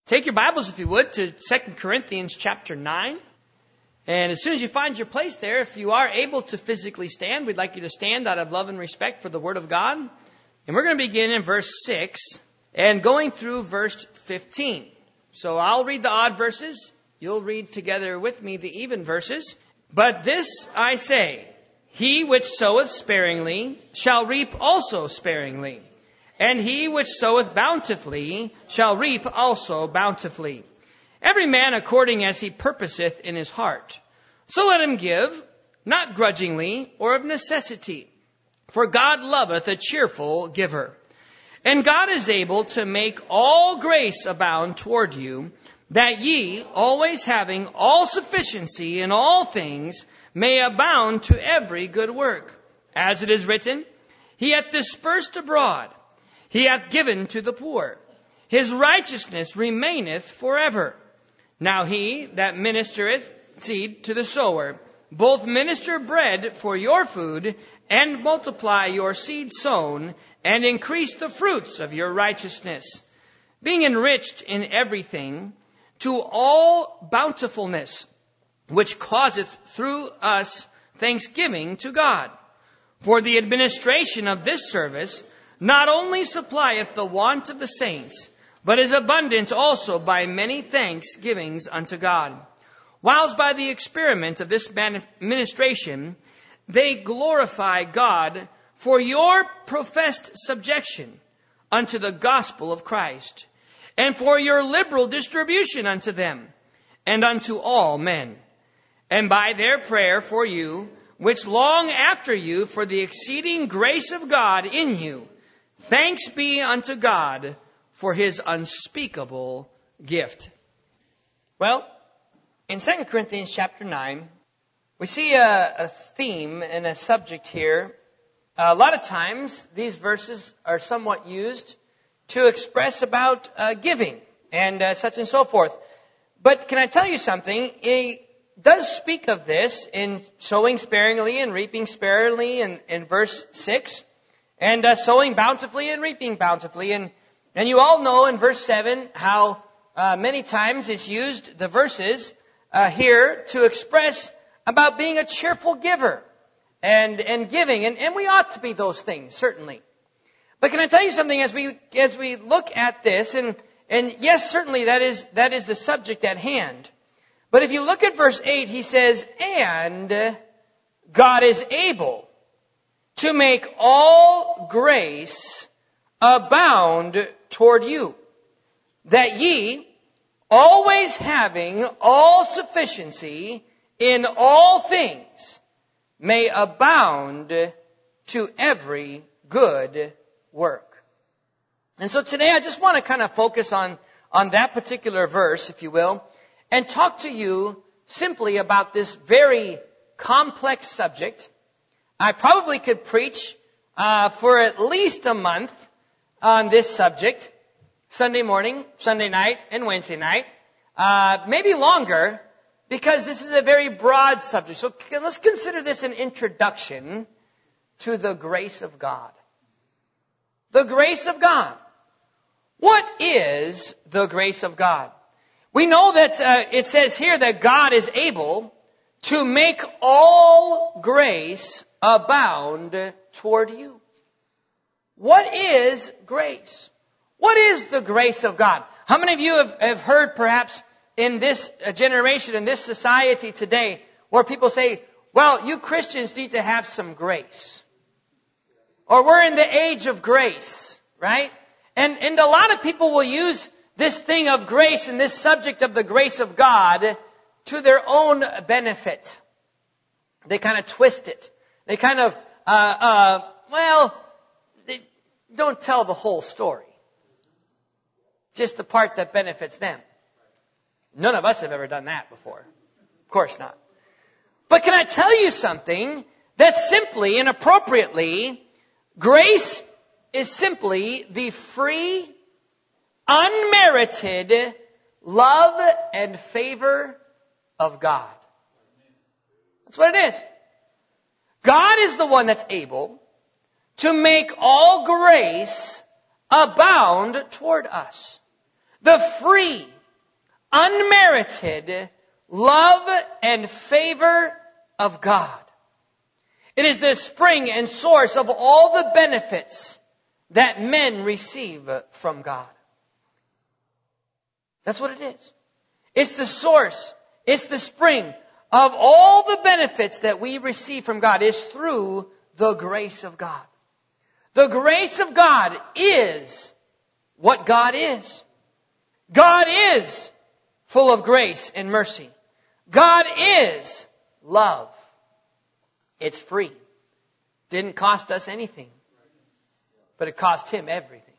Take your Bibles, if you would, to 2 Corinthians chapter 9. And as soon as you find your place there, if you are able to physically stand, we'd like you to stand out of love and respect for the Word of God. And we're going to begin in verse 6 and going through verse 15. So I'll read the odd verses. You'll read together with me the even verses. But this I say, he which soweth sparingly shall reap also sparingly. And he which soweth bountifully shall reap also bountifully. Every man according as he purposeth in his heart. So let him give, not grudgingly or of necessity. For God loveth a cheerful giver. And God is able to make all grace abound toward you, that ye, always having all sufficiency in all things, may abound to every good work. As it is written, he hath dispersed abroad. He hath given to the poor. His righteousness remaineth forever. Now he that ministereth seed to the sower, both minister bread for your food, and multiply your seed sown, and increase the fruits of your righteousness, being enriched in everything, to all bountifulness, which causeth through us thanksgiving to God. For the administration of this service not only supplieth the want of the saints, but is abundant also by many thanksgivings unto God. Whilst by the experiment of this ministration, they glorify God for your professed subjection unto the gospel of Christ, and for your liberal distribution unto them, and unto all men. And by their prayer for you, which long after you for the exceeding grace of God in you, thanks be unto God for his unspeakable gift. Well, in 2 Corinthians chapter 9, we see a theme and a subject here. A lot of times, these verses are somewhat used to express about giving and such and so forth. But can I tell you something? It does speak of this in sowing sparingly and reaping sparingly in verse 6. And sowing bountifully and reaping bountifully. And you all know in verse 7 how many times it's used, the verses here, to express about being a cheerful giver and giving. And we ought to be those things, certainly. But can I tell you something as we look at this, and yes, certainly that is the subject at hand. But if you look at verse 8, he says, and God is able to make all grace abound toward you, that ye, always having all sufficiency in all things, may abound to every good work. And so today I just want to kind of focus on that particular verse, if you will, and talk to you simply about this very complex subject. I probably could preach for at least a month on this subject, Sunday morning, Sunday night, and Wednesday night, maybe longer, because this is a very broad subject. So let's consider this an introduction to the grace of God. The grace of God. What is the grace of God? We know that it says here that God is able to make all grace abound toward you. What is grace? What is the grace of God? How many of you have heard perhaps in this generation, in this society today, where people say, well, you Christians need to have some grace. Or we're in the age of grace, right? And a lot of people will use this thing of grace and this subject of the grace of God to their own benefit. They kind of twist it. They kind of, they don't tell the whole story. Just the part that benefits them. None of us have ever done that before. Of course not. But can I tell you something? That simply and appropriately, grace is simply the free, unmerited love and favor of God. That's what it is. God is the one that's able to make all grace abound toward us. The free, unmerited love and favor of God. It is the spring and source of all the benefits that men receive from God. That's what it is. It's the source. It's the spring of all the benefits that we receive from God is through the grace of God. The grace of God is what God is. God is full of grace and mercy. God is love. It's free. Didn't cost us anything, but it cost Him everything.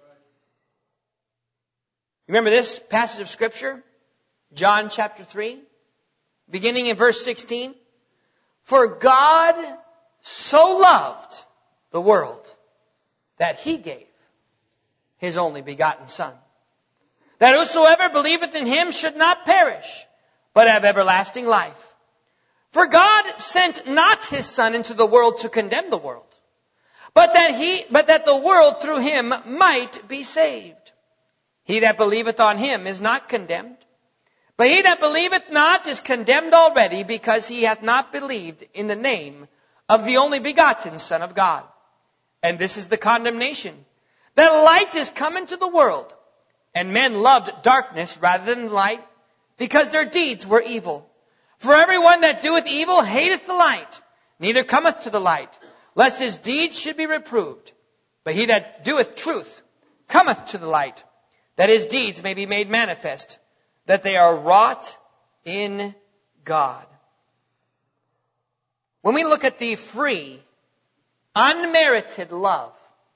Remember this passage of Scripture? John chapter 3, beginning in verse 16. For God so loved the world that He gave His only begotten Son, that whosoever believeth in Him should not perish, but have everlasting life. For God sent not His Son into the world to condemn the world, but that the world through Him might be saved. He that believeth on Him is not condemned, but he that believeth not is condemned already, because he hath not believed in the name of the only begotten Son of God. And this is the condemnation, that light is come into the world, and men loved darkness rather than light, because their deeds were evil. For everyone that doeth evil hateth the light, neither cometh to the light, lest his deeds should be reproved. But he that doeth truth cometh to the light, that his deeds may be made manifest, that they are wrought in God. When we look at the free, unmerited love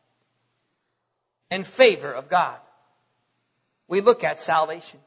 and favor of God, we look at salvation.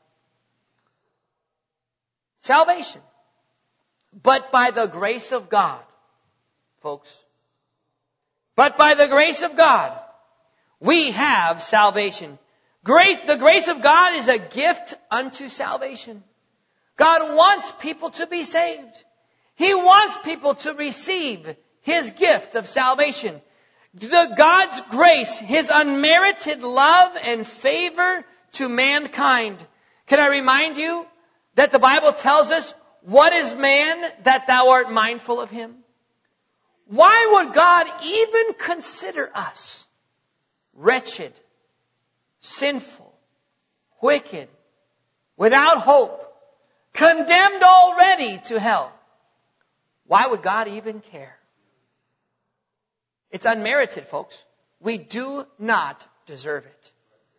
Salvation. But by the grace of God, folks. But by the grace of God, we have salvation. The grace of God is a gift unto salvation. God wants people to be saved. He wants people to receive His gift of salvation. God's grace, His unmerited love and favor to mankind. Can I remind you that the Bible tells us, what is man that thou art mindful of him? Why would God even consider us wretched, sinful, wicked, without hope, condemned already to hell? Why would God even care? It's unmerited, folks. We do not deserve it.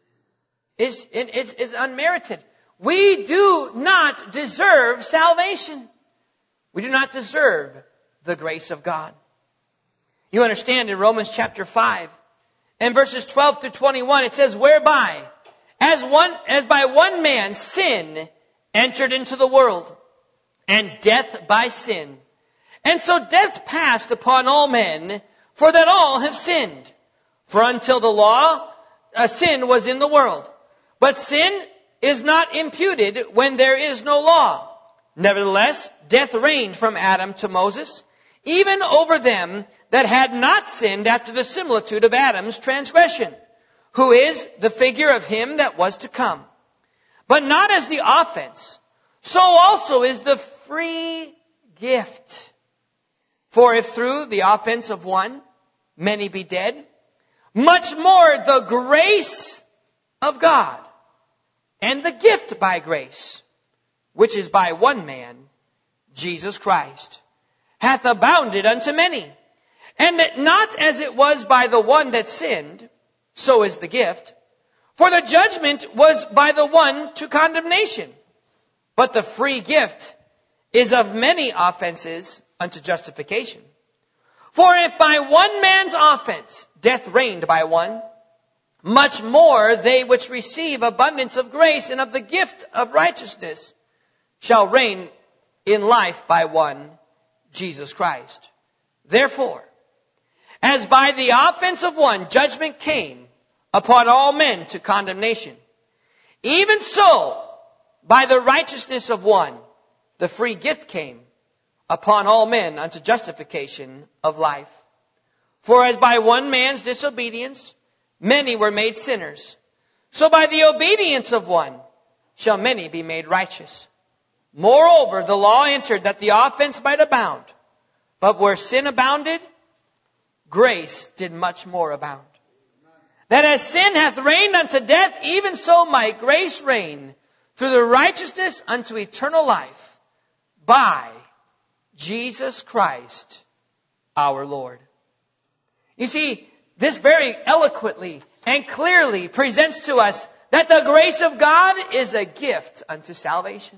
It's unmerited. We do not deserve salvation. We do not deserve the grace of God. You understand in Romans chapter 5 and verses 12 through 21, it says, whereby, as by one man sin entered into the world, and death by sin. And so death passed upon all men, for that all have sinned. For until the law, sin was in the world. But sin is not imputed when there is no law. Nevertheless, death reigned from Adam to Moses, even over them that had not sinned after the similitude of Adam's transgression, who is the figure of him that was to come. But not as the offense, so also is the free gift. For if through the offense of one many be dead, much more the grace of God and the gift by grace, which is by one man, Jesus Christ, hath abounded unto many. And that not as it was by the one that sinned, so is the gift. For the judgment was by the one to condemnation, but the free gift is of many offenses unto justification. For if by one man's offense death reigned by one, much more they which receive abundance of grace and of the gift of righteousness shall reign in life by one, Jesus Christ. Therefore, as by the offense of one judgment came upon all men to condemnation, even so by the righteousness of one the free gift came upon all men unto justification of life. For as by one man's disobedience many were made sinners, So by the obedience of one shall many be made righteous. Moreover, the law entered that the offense might abound. But where sin abounded, grace did much more abound. That as sin hath reigned unto death, even so might grace reign through the righteousness unto eternal life by Jesus Christ our Lord. You see, this very eloquently and clearly presents to us that the grace of God is a gift unto salvation.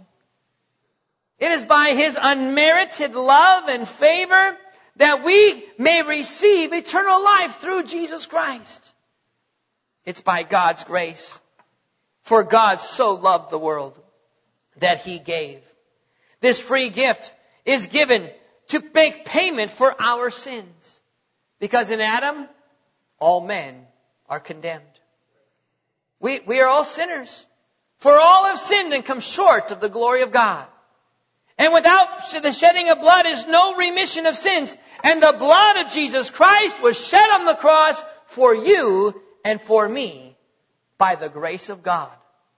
It is by His unmerited love and favor that we may receive eternal life through Jesus Christ. It's by God's grace. For God so loved the world that He gave. This free gift is given to make payment for our sins. Because in Adam, all men are condemned. We are all sinners. For all have sinned and come short of the glory of God. And without the shedding of blood is no remission of sins. And the blood of Jesus Christ was shed on the cross for you and for me by the grace of God.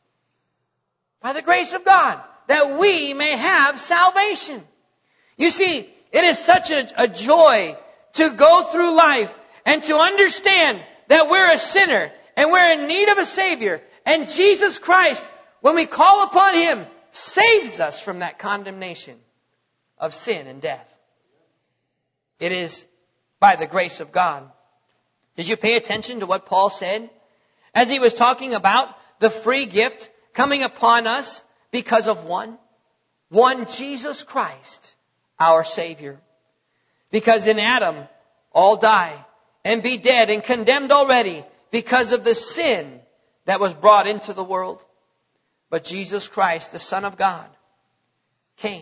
By the grace of God, that we may have salvation. You see, it is such a joy to go through life and to understand that we're a sinner and we're in need of a Savior. And Jesus Christ, when we call upon Him, saves us from that condemnation of sin and death. It is by the grace of God. Did you pay attention to what Paul said? As he was talking about the free gift coming upon us because of one Jesus Christ, our Savior. Because in Adam, all die and be dead and condemned already because of the sin that was brought into the world. But Jesus Christ, the Son of God, came.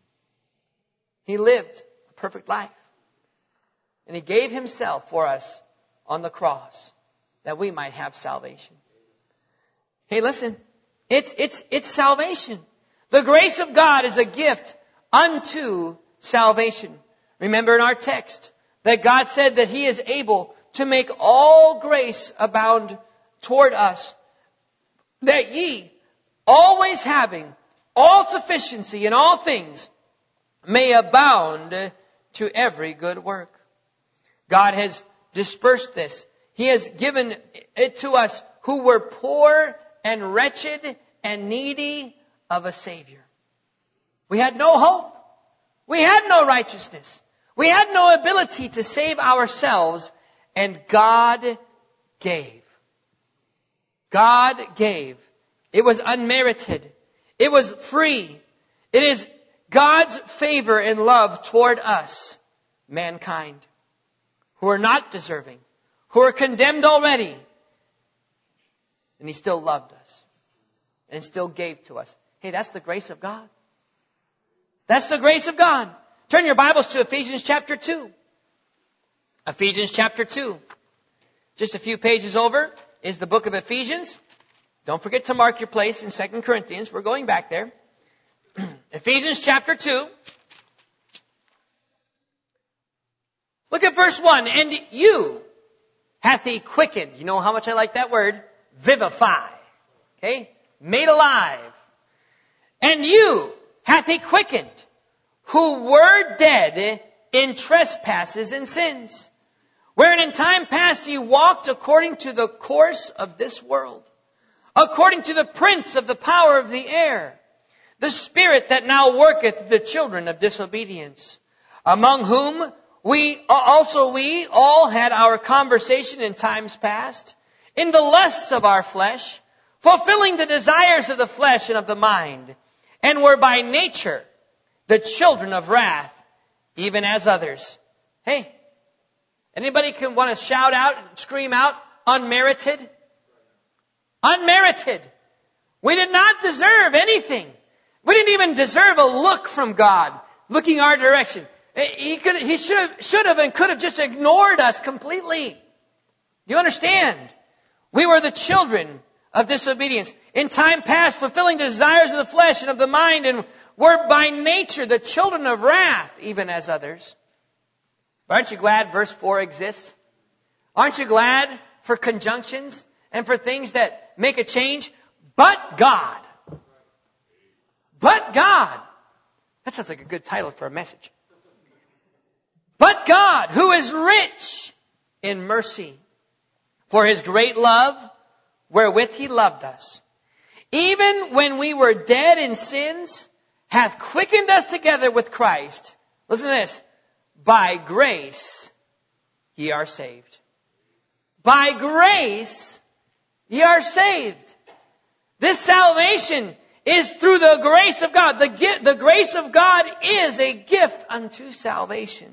He lived a perfect life. And He gave Himself for us on the cross that we might have salvation. Hey, listen. It's salvation. The grace of God is a gift unto salvation. Remember in our text that God said that He is able to make all grace abound toward us, that ye, always having all sufficiency in all things, may abound to every good work. God has dispersed this. He has given it to us who were poor and wretched and needy of a Savior. We had no hope. We had no righteousness. We had no ability to save ourselves, and God gave. God gave. It was unmerited. It was free. It is God's favor and love toward us, mankind, who are not deserving, who are condemned already. And He still loved us and still gave to us. Hey, that's the grace of God. That's the grace of God. Turn your Bibles to Ephesians chapter 2. Ephesians chapter 2. Just a few pages over is the book of Ephesians. Don't forget to mark your place in 2 Corinthians. We're going back there. Ephesians chapter 2. Look at verse 1. And you hath He quickened. You know how much I like that word? Vivify. Okay? Made alive. And you hath He quickened, who were dead in trespasses and sins, wherein in time past ye walked according to the course of this world, according to the prince of the power of the air, the spirit that now worketh the children of disobedience, among whom we all had our conversation in times past, in the lusts of our flesh, fulfilling the desires of the flesh and of the mind, and were by nature the children of wrath, even as others. Hey, anybody can want to shout out and scream out, unmerited? Unmerited. We did not deserve anything. We didn't even deserve a look from God, looking our direction. He should have and could have just ignored us completely. You understand? We were the children of disobedience. In time past, fulfilling the desires of the flesh and of the mind, and were by nature the children of wrath, even as others. Aren't you glad verse 4 exists? Aren't you glad for conjunctions and for things that make a change. But God. But God. That sounds like a good title for a message. But God, who is rich in mercy, for his great love, wherewith he loved us, even when we were dead in sins, hath quickened us together with Christ. Listen to this. By grace ye are saved. By grace ye are saved. This salvation is through the grace of God. The grace of God is a gift unto salvation.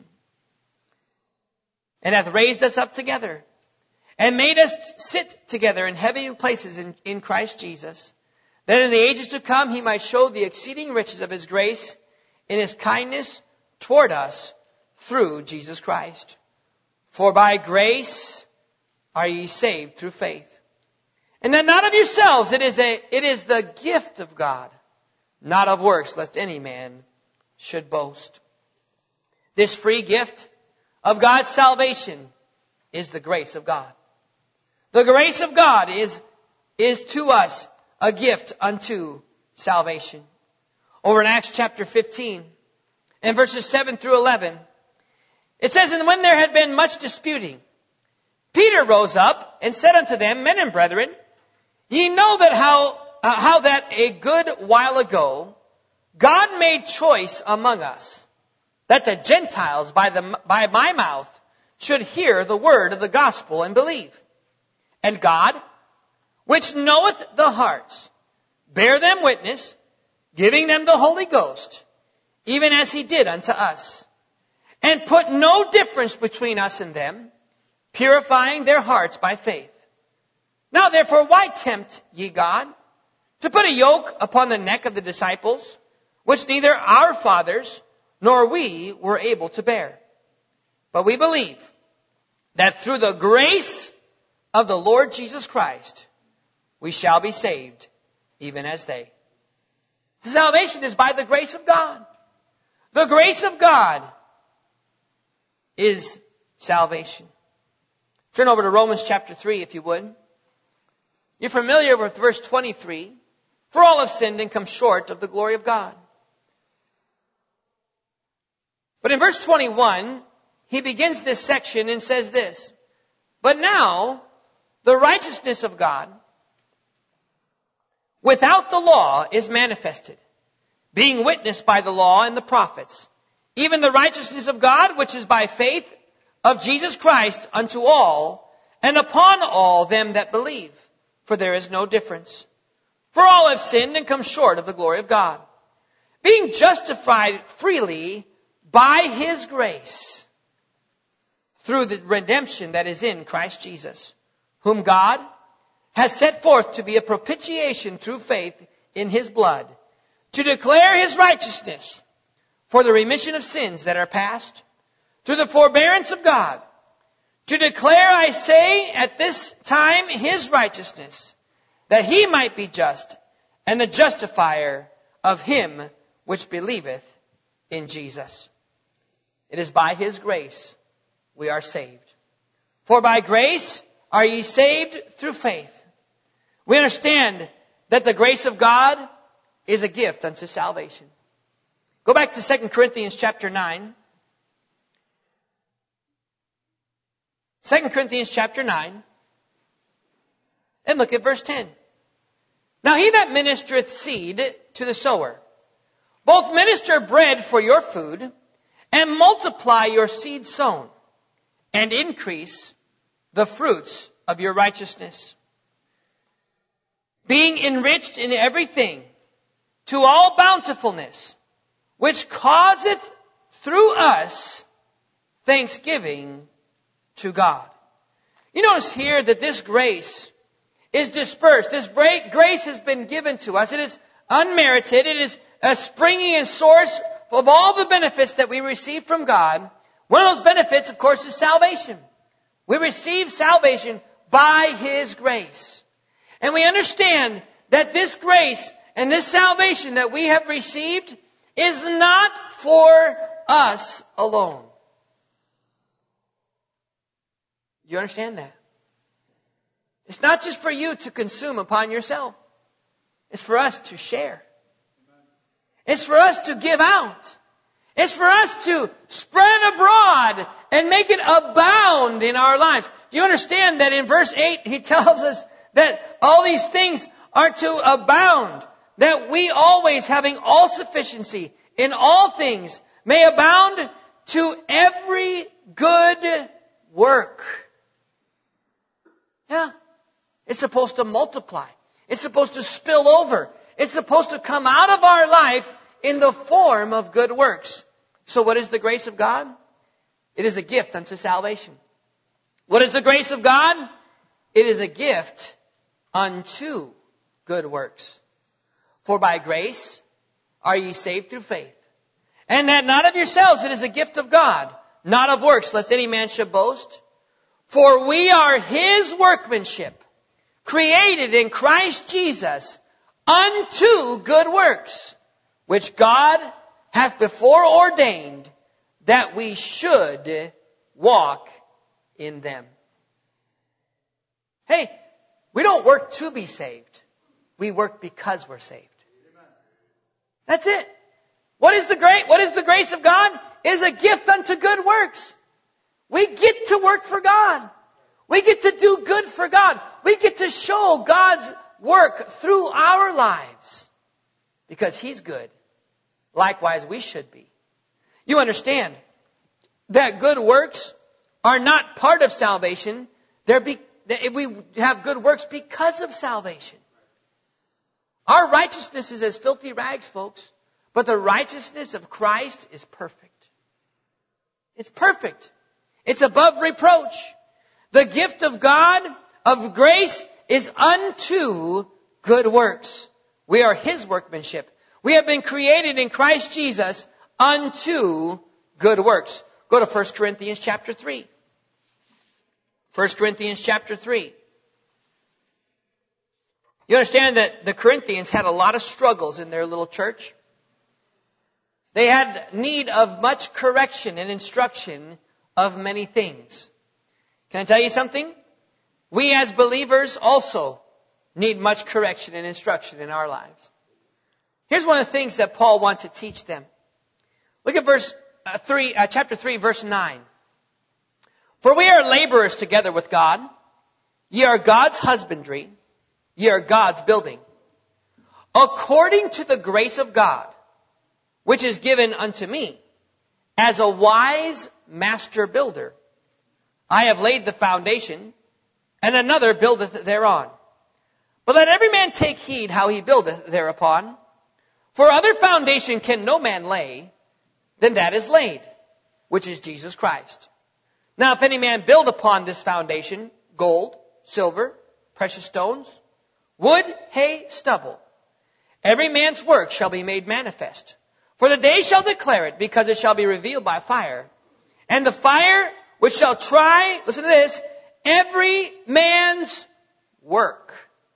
And hath raised us up together, and made us sit together in heavenly places in Christ Jesus, that in the ages to come he might show the exceeding riches of his grace in his kindness toward us through Jesus Christ. For by grace are ye saved through faith. And that not of yourselves, it is the gift of God, not of works, lest any man should boast. This free gift of God's salvation is the grace of God. The grace of God is to us a gift unto salvation. Over in Acts chapter 15, and verses 7 through 11, it says, And when there had been much disputing, Peter rose up and said unto them, Men and brethren, ye know that how that a good while ago God made choice among us, that the Gentiles by my mouth should hear the word of the gospel and believe. And God, which knoweth the hearts, bear them witness, giving them the Holy Ghost, even as he did unto us, and put no difference between us and them, purifying their hearts by faith. Now therefore, why tempt ye God to put a yoke upon the neck of the disciples, which neither our fathers nor we were able to bear? But we believe that through the grace of the Lord Jesus Christ, we shall be saved, even as they. Salvation is by the grace of God. The grace of God is salvation. Turn over to Romans chapter 3, if you would. You're familiar with verse 23. For all have sinned and come short of the glory of God. But in verse 21, he begins this section and says this, But now the righteousness of God without the law is manifested, being witnessed by the law and the prophets, even the righteousness of God, which is by faith of Jesus Christ unto all, and upon all them that believe. For there is no difference. For all have sinned and come short of the glory of God, being justified freely by his grace, through the redemption that is in Christ Jesus, whom God has set forth to be a propitiation through faith in his blood, to declare his righteousness for the remission of sins that are past, through the forbearance of God, to declare, I say, at this time his righteousness, that he might be just, and the justifier of him which believeth in Jesus. It is by his grace we are saved. For by grace are ye saved through faith. We understand that the grace of God is a gift unto salvation. Go back to 2 Corinthians chapter 9. 2 Corinthians chapter 9. And look at verse 10. Now he that ministereth seed to the sower, both minister bread for your food, and multiply your seed sown, and increase the fruits of your righteousness, being enriched in everything to all bountifulness, which causeth through us thanksgiving to God. You notice here that this grace is dispersed. This grace has been given to us. It is unmerited. It is a springing and source of all the benefits that we receive from God. One of those benefits, of course, is salvation. We receive salvation by his grace. And we understand that this grace and this salvation that we have received is not for us alone. You understand that? It's not just for you to consume upon yourself. It's for us to share. It's for us to give out. It's for us to spread abroad and make it abound in our lives. Do you understand that in verse 8 he tells us that all these things are to abound, that we always, having all sufficiency in all things, may abound to every good work. Yeah. It's supposed to multiply. It's supposed to spill over. It's supposed to come out of our life in the form of good works. So what is the grace of God? It is a gift unto salvation. What is the grace of God? It is a gift unto good works. For by grace are ye saved through faith. And that not of yourselves, it is a gift of God, not of works, lest any man should boast. For we are His workmanship, created in Christ Jesus unto good works, which God hath before ordained that we should walk in them. Hey, we don't work to be saved. We work because we're saved. That's it. What is the grace of God? It is a gift unto good works. We get to work for God. We get to do good for God. We get to show God's work through our lives because He's good. Likewise, we should be. You understand that good works are not part of salvation. We have good works because of salvation. Our righteousness is as filthy rags, folks. But the righteousness of Christ is perfect. It's perfect. It's above reproach. The gift of God, of grace, is unto good works. We are His workmanship. We have been created in Christ Jesus unto good works. Go to 1 Corinthians chapter 3. 1 Corinthians chapter 3. You understand that the Corinthians had a lot of struggles in their little church. They had need of much correction and instruction of many things. Can I tell you something? We as believers also need much correction and instruction in our lives. Here's one of the things that Paul wants to teach them. Look at chapter 3, verse 9. For we are laborers together with God. Ye are God's husbandry. Ye are God's building. According to the grace of God, which is given unto me, as a wise master builder, I have laid the foundation, and another buildeth thereon. But let every man take heed how he buildeth thereupon. For other foundation can no man lay than that is laid, which is Jesus Christ. Now if any man build upon this foundation gold, silver, precious stones, wood, hay, stubble, every man's work shall be made manifest. For the day shall declare it, because it shall be revealed by fire. And the fire which shall try, listen to this, every man's work,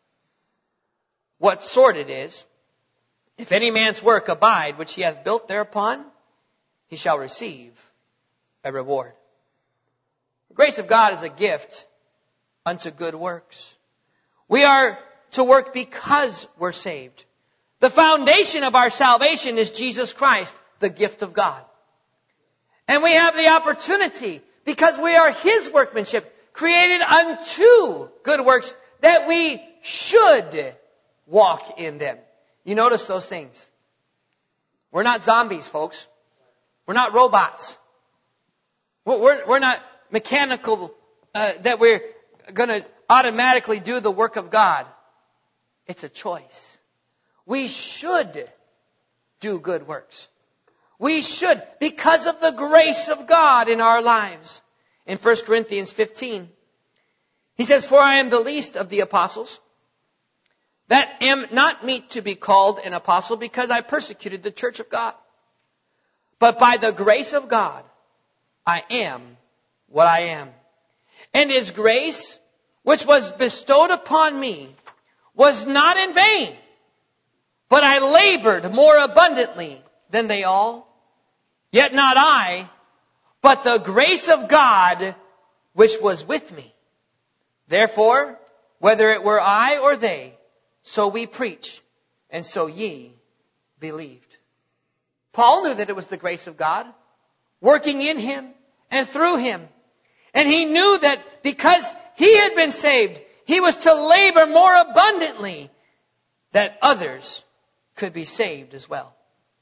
what sort it is. If any man's work abide, which he hath built thereupon, he shall receive a reward. The grace of God is a gift unto good works. We are to work because we're saved. The foundation of our salvation is Jesus Christ, the gift of God. And we have the opportunity, because we are His workmanship, created unto good works, that we should walk in them. You notice those things. We're not zombies, folks. We're not robots. We're not mechanical, that we're going to automatically do the work of God. It's a choice. We should do good works. We should, because of the grace of God in our lives. In 1 Corinthians 15, he says, For I am the least of the apostles, that am not meet to be called an apostle, because I persecuted the church of God. But by the grace of God, I am what I am. And His grace, which was bestowed upon me, was not in vain. But I labored more abundantly than they all. Yet not I, but the grace of God which was with me. Therefore, whether it were I or they, so we preach, and so ye believed. Paul knew that it was the grace of God working in him and through him. And he knew that because he had been saved, he was to labor more abundantly that others could be saved as well.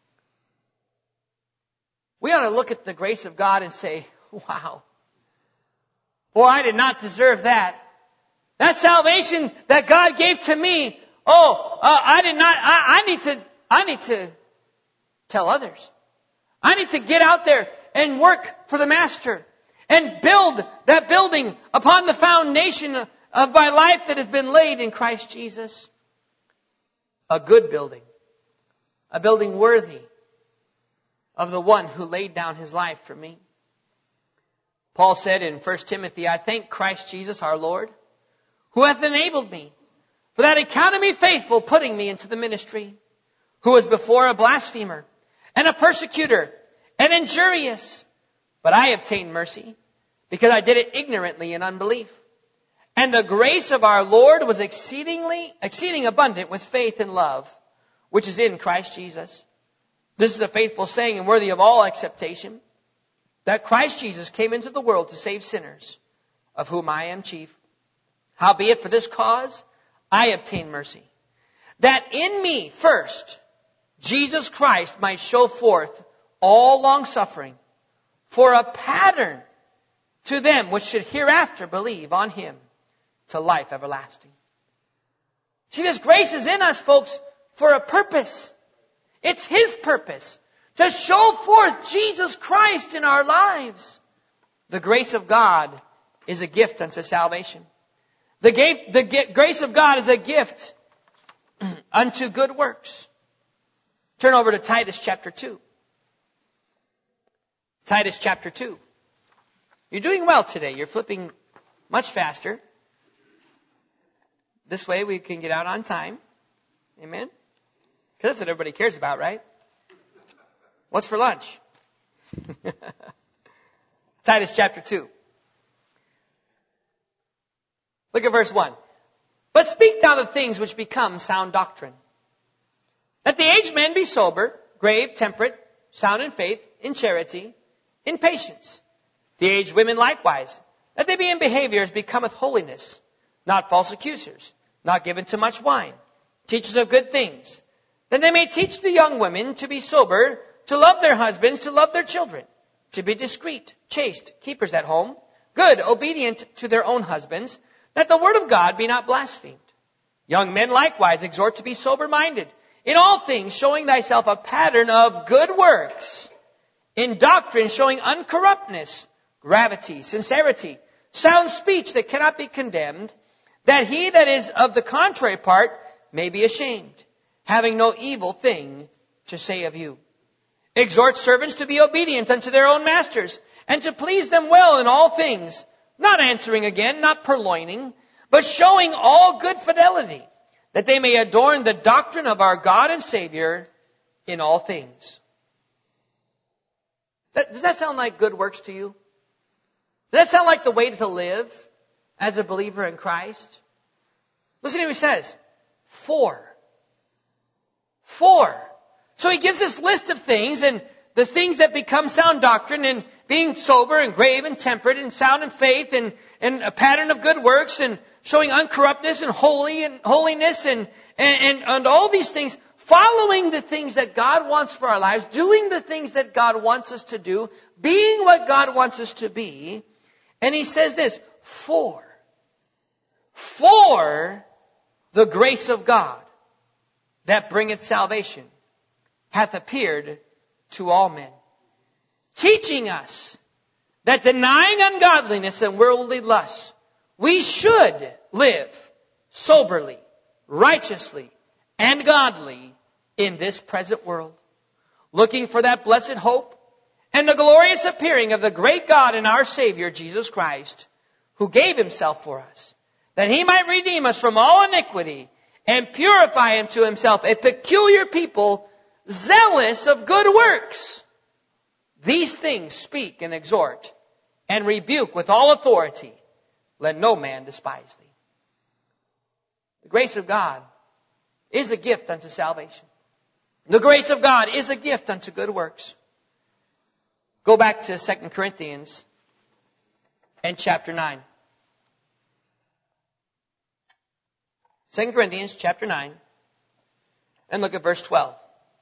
We ought to look at the grace of God and say, wow, boy, I did not deserve that. That salvation that God gave to me, I need to tell others. I need to get out there and work for the Master and build that building upon the foundation of my life that has been laid in Christ Jesus. A good building. A building worthy of the one who laid down his life for me. Paul said in 1 Timothy, I thank Christ Jesus our Lord, who hath enabled me, for that he counted me faithful, putting me into the ministry, who was before a blasphemer, and a persecutor, and injurious. But I obtained mercy, because I did it ignorantly in unbelief. And the grace of our Lord was exceeding abundant with faith and love, which is in Christ Jesus. This is a faithful saying and worthy of all acceptation, that Christ Jesus came into the world to save sinners, of whom I am chief. Howbeit for this cause I obtained mercy, that in me first Jesus Christ might show forth all longsuffering, for a pattern to them which should hereafter believe on him to life everlasting. See, this grace is in us, folks, for a purpose. It's his purpose to show forth Jesus Christ in our lives. The grace of God is a gift unto salvation. The grace of God is a gift unto good works. Turn over to Titus chapter 2. Titus chapter 2. You're doing well today. You're flipping much faster. This way we can get out on time. Amen? Because that's what everybody cares about, right? What's for lunch? Titus chapter 2. Look at verse 1. But speak thou the things which become sound doctrine. That the aged men be sober, grave, temperate, sound in faith, in charity, in patience. The aged women likewise, that they be in behavior as becometh holiness, not false accusers, not given to much wine, teachers of good things, that they may teach the young women to be sober, to love their husbands, to love their children, to be discreet, chaste, keepers at home, good, obedient to their own husbands, that the word of God be not blasphemed. Young men likewise exhort to be sober-minded, in all things showing thyself a pattern of good works, in doctrine showing uncorruptness, gravity, sincerity, sound speech that cannot be condemned, that he that is of the contrary part may be ashamed, having no evil thing to say of you. Exhort servants to be obedient unto their own masters, and to please them well in all things, not answering again, not purloining, but showing all good fidelity, that they may adorn the doctrine of our God and Savior in all things. Does that sound like good works to you? Does that sound like the way to live as a believer in Christ? Listen to what he says. 4. So he gives this list of things, and the things that become sound doctrine, and being sober and grave and temperate and sound in faith, and a pattern of good works, and showing uncorruptness and holiness and all these things, following the things that God wants for our lives, doing the things that God wants us to do, being what God wants us to be. And he says this, 4. For the grace of God that bringeth salvation hath appeared to all men, teaching us that denying ungodliness and worldly lusts, we should live soberly, righteously, and godly in this present world, looking for that blessed hope and the glorious appearing of the great God and our Savior, Jesus Christ, who gave himself for us, that he might redeem us from all iniquity and purify unto himself a peculiar people, zealous of good works. These things speak and exhort and rebuke with all authority. Let no man despise thee. The grace of God is a gift unto salvation. The grace of God is a gift unto good works. Go back to 2 Corinthians and chapter 9. 2 Corinthians chapter 9. And look at verse 12.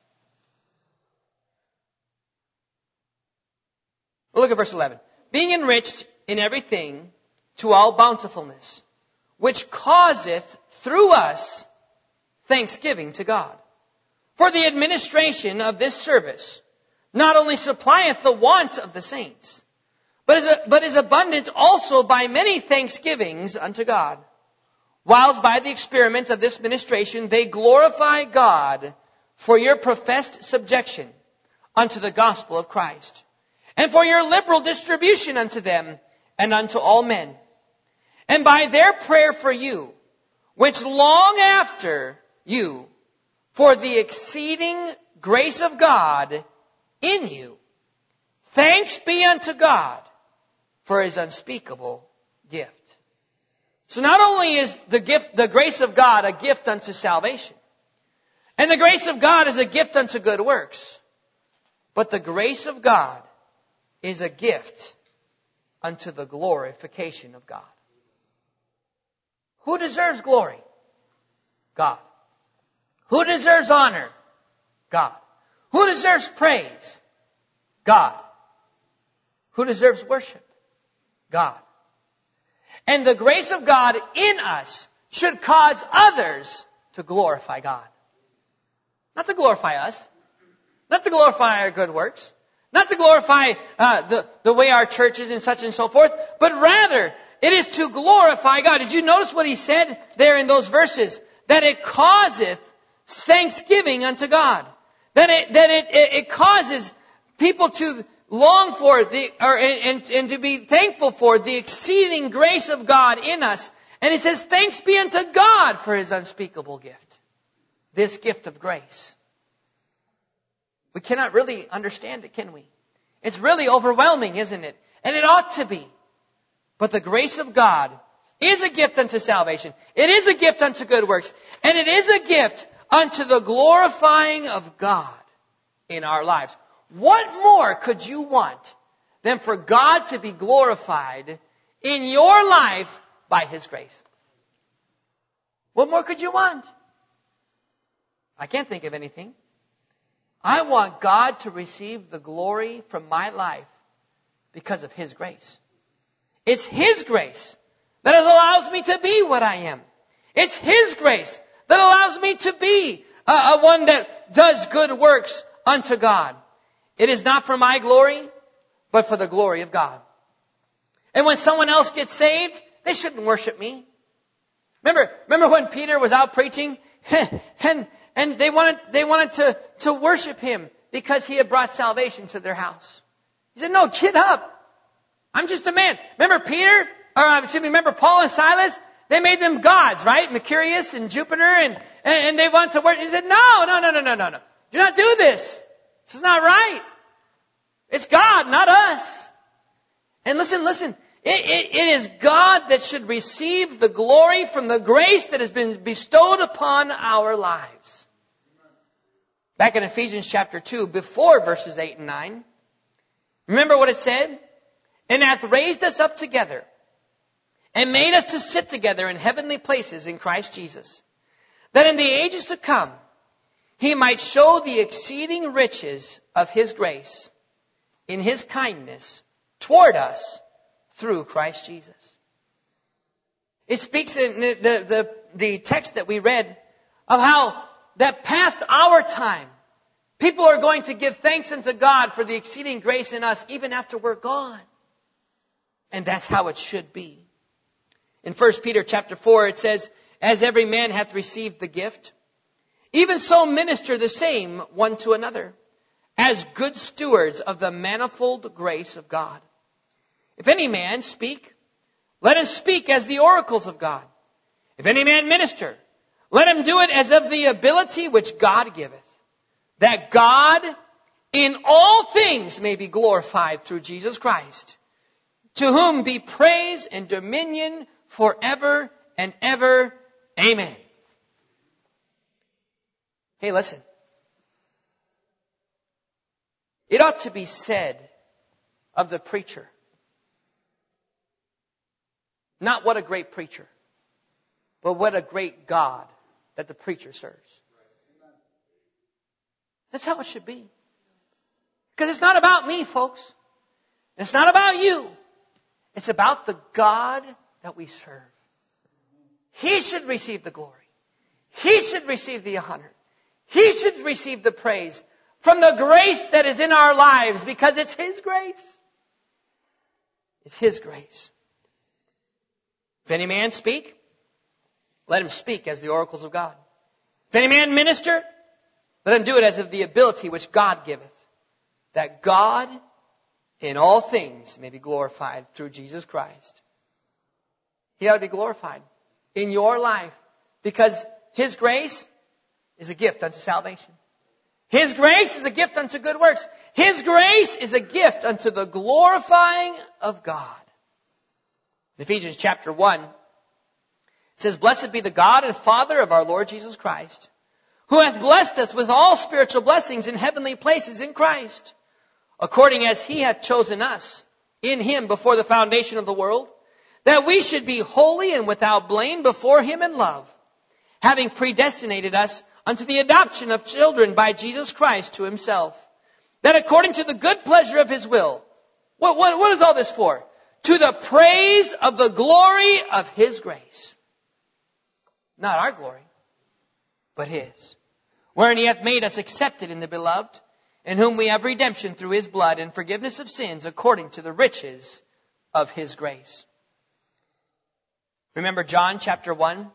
Look at verse 11. Being enriched in everything to all bountifulness, which causeth through us thanksgiving to God. For the administration of this service not only supplieth the want of the saints, but is abundant also by many thanksgivings unto God. Whilst by the experiment of this ministration they glorify God for your professed subjection unto the gospel of Christ, and for your liberal distribution unto them and unto all men. And by their prayer for you, which long after you, for the exceeding grace of God in you, thanks be unto God for His unspeakable gift. So not only is the grace of God a gift unto salvation, and the grace of God is a gift unto good works, but the grace of God is a gift unto the glorification of God. Who deserves glory? God. Who deserves honor? God. Who deserves praise? God. Who deserves worship? God. And the grace of God in us should cause others to glorify God. Not to glorify us. Not to glorify our good works. Not to glorify the way our church is and such and so forth. But rather, it is to glorify God. Did you notice what he said there in those verses? That it causeth thanksgiving unto God. That it causes people to long for and to be thankful for the exceeding grace of God in us. And it says, thanks be unto God for His unspeakable gift. This gift of grace. We cannot really understand it, can we? It's really overwhelming, isn't it? And it ought to be. But the grace of God is a gift unto salvation. It is a gift unto good works. And it is a gift unto the glorifying of God in our lives. What more could you want than for God to be glorified in your life by His grace? What more could you want? I can't think of anything. I want God to receive the glory from my life because of His grace. It's His grace that allows me to be what I am. It's His grace that allows me to be a one that does good works unto God. It is not for my glory, but for the glory of God. And when someone else gets saved, they shouldn't worship me. Remember when Peter was out preaching and they wanted to worship him because he had brought salvation to their house. He said, "No, get up. I'm just a man." Remember Paul and Silas? They made them gods, right? Mercurius and Jupiter and they wanted to worship. He said, No. Do not do this. This is not right. It's God, not us. And listen. It is God that should receive the glory from the grace that has been bestowed upon our lives. Back in Ephesians chapter 2, before verses 8 and 9, remember what it said? "And hath raised us up together, and made us to sit together in heavenly places in Christ Jesus, that in the ages to come He might show the exceeding riches of His grace in His kindness toward us through Christ Jesus." It speaks in the text that we read of how that past our time, people are going to give thanks unto God for the exceeding grace in us even after we're gone. And that's how it should be. In 1 Peter chapter 4, it says, "As every man hath received the gift, even so minister the same one to another, as good stewards of the manifold grace of God. If any man speak, let him speak as the oracles of God. If any man minister, let him do it as of the ability which God giveth, that God in all things may be glorified through Jesus Christ, to whom be praise and dominion forever and ever. Amen." Hey, listen. It ought to be said of the preacher, not what a great preacher, but what a great God that the preacher serves. That's how it should be. Because it's not about me, folks. It's not about you. It's about the God that we serve. He should receive the glory. He should receive the honor. He should receive the praise from the grace that is in our lives, because it's His grace. It's His grace. If any man speak, let him speak as the oracles of God. If any man minister, let him do it as of the ability which God giveth, that God in all things may be glorified through Jesus Christ. He ought to be glorified in your life, because His grace is a gift unto salvation. His grace is a gift unto good works. His grace is a gift unto the glorifying of God. In Ephesians chapter 1, it says, Blessed be the God and Father of our Lord Jesus Christ, who hath blessed us with all spiritual blessings in heavenly places in Christ, according as He hath chosen us in Him before the foundation of the world, that we should be holy and without blame before Him in love, having predestinated us unto the adoption of children by Jesus Christ to Himself, that according to the good pleasure of His will. What is all this for? To the praise of the glory of His grace. Not our glory, but His. Wherein He hath made us accepted in the Beloved, in whom we have redemption through His blood and forgiveness of sins according to the riches of His grace. Remember John chapter 1?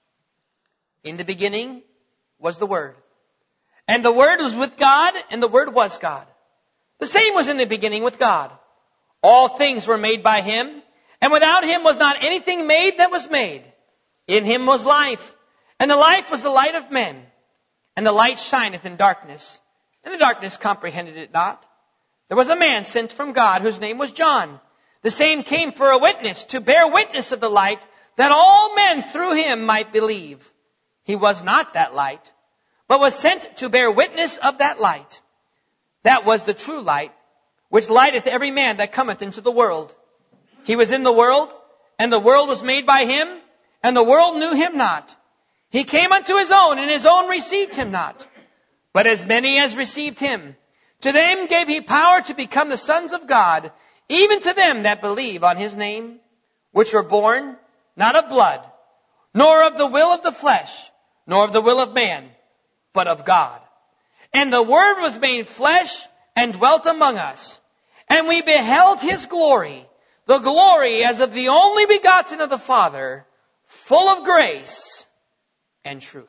In the beginning was the Word. And the Word was with God, and the Word was God. The same was in the beginning with God. All things were made by Him, and without Him was not anything made that was made. In Him was life, and the life was the light of men. And the light shineth in darkness, and the darkness comprehended it not. There was a man sent from God, whose name was John. The same came for a witness, to bear witness of the light, that all men through him might believe. He was not that light, but was sent to bear witness of that light. That was the true light, which lighteth every man that cometh into the world. He was in the world, and the world was made by Him, and the world knew Him not. He came unto His own, and His own received Him not. But as many as received Him, to them gave He power to become the sons of God, even to them that believe on His name, which were born not of blood, nor of the will of the flesh, nor of the will of man, but of God. And the Word was made flesh and dwelt among us. And we beheld His glory, the glory as of the only begotten of the Father, full of grace and truth.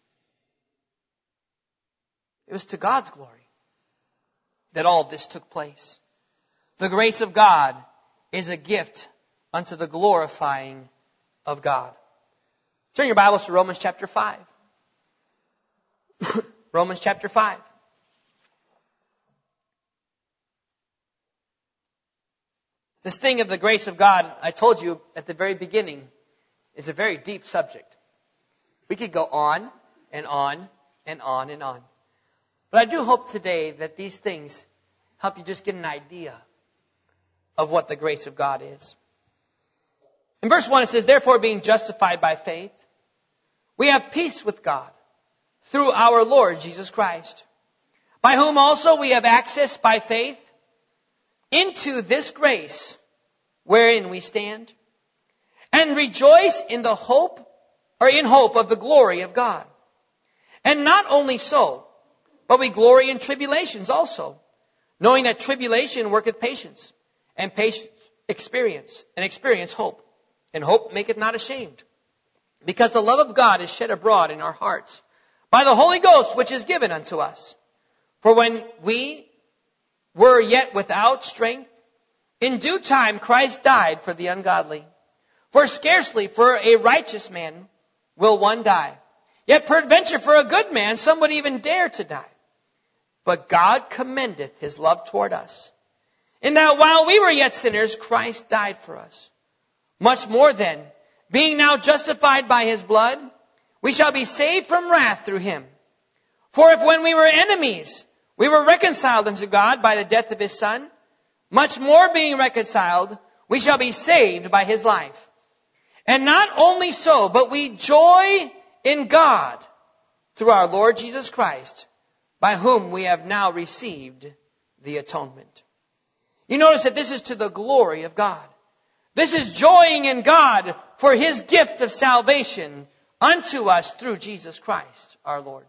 It was to God's glory that all this took place. The grace of God is a gift unto the glorifying of God. Turn your Bibles to Romans chapter 5. Romans chapter 5. This thing of the grace of God, I told you at the very beginning, is a very deep subject. We could go on and on and on and on. But I do hope today that these things help you just get an idea of what the grace of God is. In verse 1 it says, Therefore being justified by faith, we have peace with God through our Lord Jesus Christ, by whom also we have access by faith into this grace wherein we stand, and rejoice in the hope, or in hope of the glory of God. And not only so, but we glory in tribulations also, knowing that tribulation worketh patience, and patience experience, and experience hope. And hope maketh not ashamed, because the love of God is shed abroad in our hearts by the Holy Ghost which is given unto us. For when we were yet without strength, in due time Christ died for the ungodly. For scarcely for a righteous man will one die. Yet peradventure for a good man some would even dare to die. But God commendeth His love toward us, in that while we were yet sinners, Christ died for us. Much more then, being now justified by His blood, we shall be saved from wrath through Him. For if when we were enemies, we were reconciled unto God by the death of his Son, much more being reconciled, we shall be saved by his life. And not only so, but we joy in God through our Lord Jesus Christ, by whom we have now received the atonement. You notice that this is to the glory of God. This is joying in God for his gift of salvation unto us through Jesus Christ, our Lord.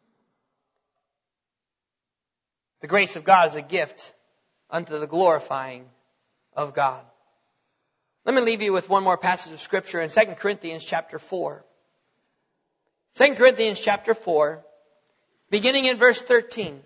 The grace of God is a gift unto the glorifying of God. Let me leave you with one more passage of Scripture in 2 Corinthians chapter 4. 2 Corinthians chapter 4, beginning in verse 13.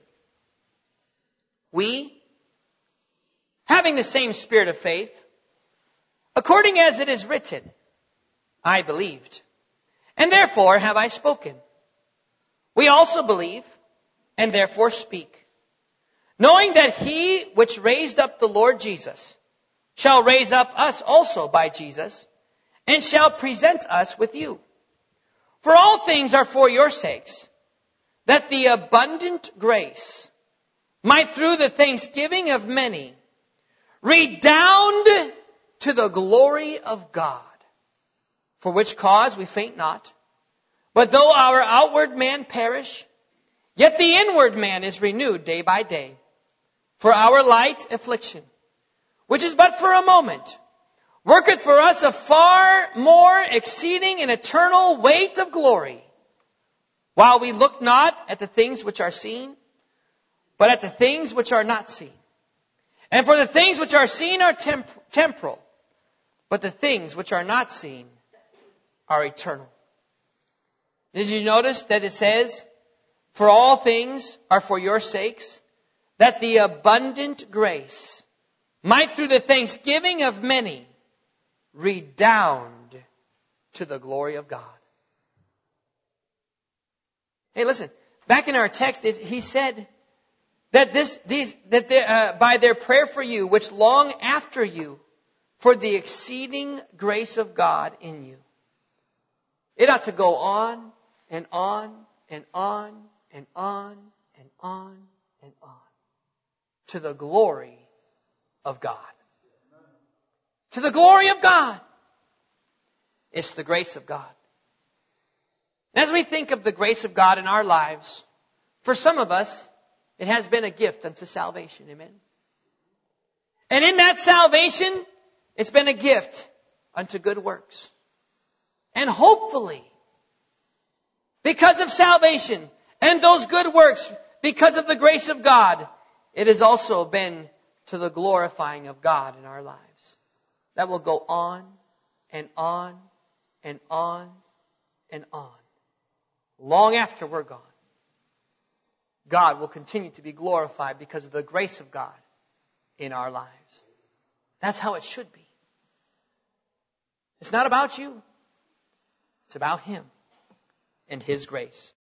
We, having the same spirit of faith, according as it is written, I believed, and therefore have I spoken. We also believe, and therefore speak, knowing that he which raised up the Lord Jesus shall raise up us also by Jesus, and shall present us with you. For all things are for your sakes, that the abundant grace might through the thanksgiving of many redound to the glory of God. For which cause we faint not, but though our outward man perish, yet the inward man is renewed day by day. For our light affliction, which is but for a moment, worketh for us a far more exceeding and eternal weight of glory, while we look not at the things which are seen, but at the things which are not seen. And for the things which are seen are temporal, but the things which are not seen are eternal. Did you notice that it says, for all things are for your sakes, that the abundant grace might through the thanksgiving of many redound to the glory of God. Hey, listen, back in our text, he said that by their prayer for you, which long after you, for the exceeding grace of God in you. It ought to go on and on and on and on and on and on to the glory of God. To the glory of God. It's the grace of God. As we think of the grace of God in our lives, for some of us, it has been a gift unto salvation. Amen. And in that salvation, it's been a gift unto good works. And hopefully, because of salvation and those good works, because of the grace of God, it has also been to the glorifying of God in our lives. That will go on and on and on and on. Long after we're gone, God will continue to be glorified because of the grace of God in our lives. That's how it should be. It's not about you. It's about Him and His grace.